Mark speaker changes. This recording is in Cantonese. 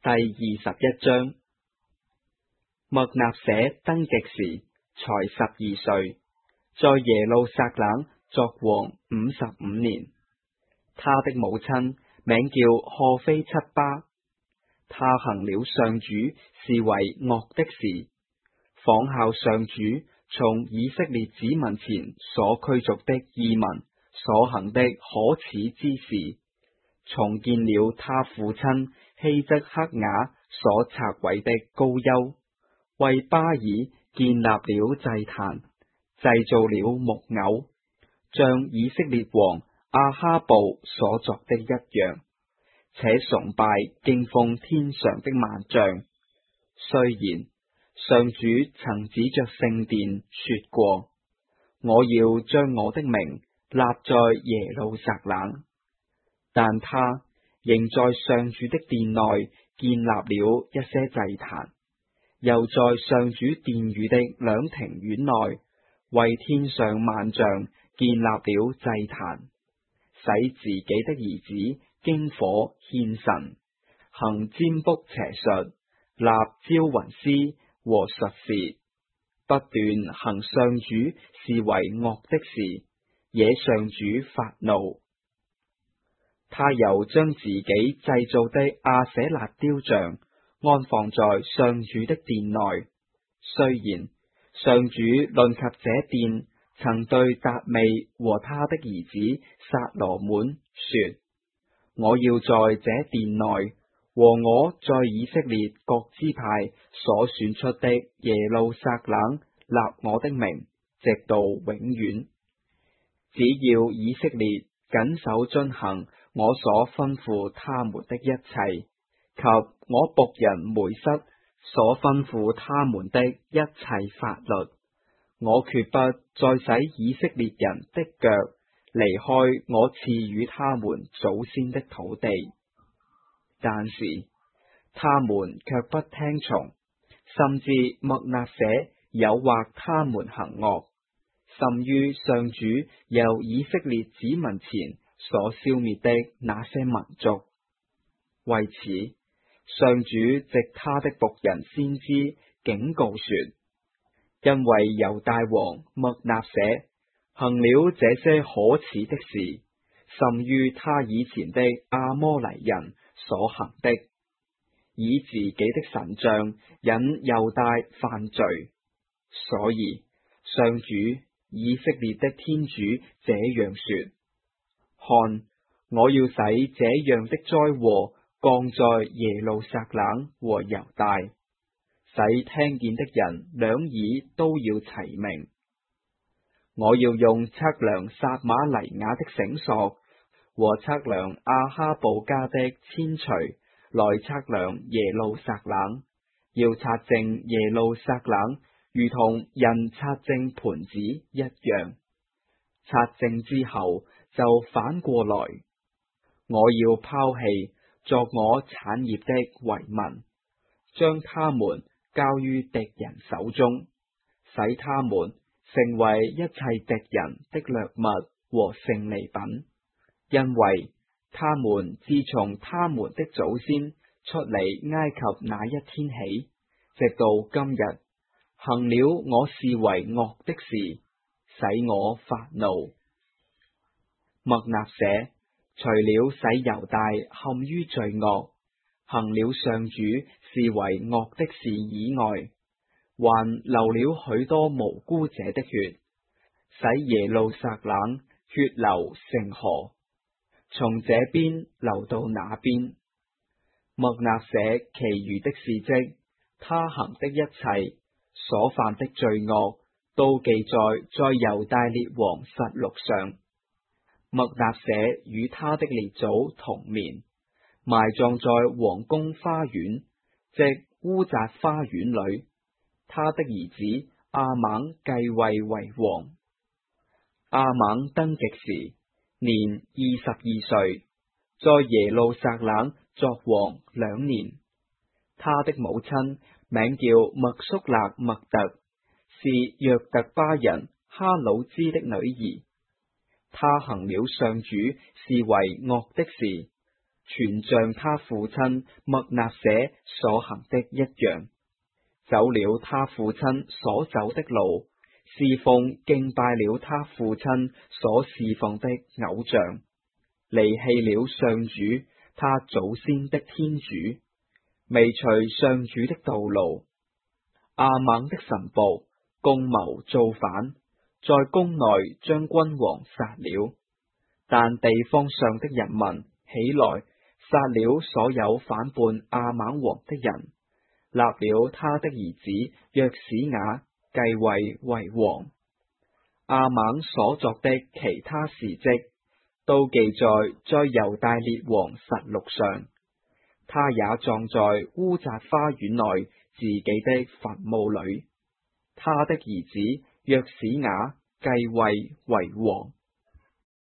Speaker 1: 第21章。默納舍登基時才12歲，在耶路撒冷作王55年。他的母親名叫賀菲七巴，他行了上主視為惡的事，仿效上主從以色列子民前所驅逐的異民所行的可恥之事，重建了他父親希則克雅所拆毀的高丘，為巴爾建立了祭壇，製造了木偶，像以色列王阿哈布所作的一樣，且崇拜敬奉天上的萬象。雖然上主曾指着聖殿說過，我要將我的名立在耶路撒冷，但他仍在上主的殿內建立了一些祭壇，又在上主殿宇的兩庭院內為天上萬象建立了祭壇，使自己的兒子經火獻神，行占卜邪術，立招魂師和術士，不斷行上主視為惡的事，惹上主發怒。他又將自己製造的亞舍辣雕像安放在上主的殿內。雖然上主論及這殿，曾對達味和他的兒子撒羅滿說，我要在這殿內和我在以色列各支派所選出的耶路撒冷立我的名，直到永遠。只要以色列謹守遵行我所吩咐他們的一切，及我僕人梅瑟所吩咐他們的一切法律，我決不再使以色列人的腳離開我賜予他們祖先的土地。但是他們卻不聽從，甚至默納舍誘惑他們行惡，甚於上主由以色列子民前所消滅的那些民族。為此，上主藉他的僕人先知警告說，因為猶大王默納舍行了這些可恥的事，甚於他以前的阿摩黎人所行的，以自己的神像引猶大犯罪。所以上主以色列的天主這樣說，看，我要使這樣的災禍降在耶路撒冷和猶大，使聽見的人兩耳都要齊鳴。我要用測量撒瑪黎雅的繩索和測量阿哈布家的千錘來測量耶路撒冷，要察證耶路撒冷，如同人察證盤子一樣。察證之後就反過來，我要拋棄作我產業的遺民，將他們交於敵人手中，使他們成為一切敵人的掠物和勝利品，因為他們自從他們的祖先出離埃及那一天起，直到今日，行了我視為惡的事，使我發怒。默納舍除了使猶大陷於罪惡，行了上主視為惡的事以外，還流了許多無辜者的血，使耶路撒冷血流成河，從這邊流到那邊。默納舍其餘的事蹟，他行的一切所犯的罪惡，都記載在猶大列王實錄上。默納舍與他的列祖同眠，埋葬在王宮花園，即烏匝花園裏。他的兒子阿猛繼位為王。阿猛登基時年22歲，在耶路撒冷作王2年。他的母親名叫默叔勒默特，是約特巴人哈魯茲的女兒。他行了上主視為惡的事， 全像他父親默納舍所行的一樣，走了他父親所走的路，侍奉敬拜了他父親所侍奉的偶像，離棄了上主他祖先的天主，未隨上主的道路。亞猛的臣僕共謀造反，在宮內將君王殺了，但地方上的人民起來，殺了所有反叛亞猛王的人，立了他的兒子約史雅繼位為王。亞猛所作的其他事蹟，都記載在猶大列王實錄上。他也葬在烏匝花園內自己的墳墓裏。他的兒子約史雅繼位為王。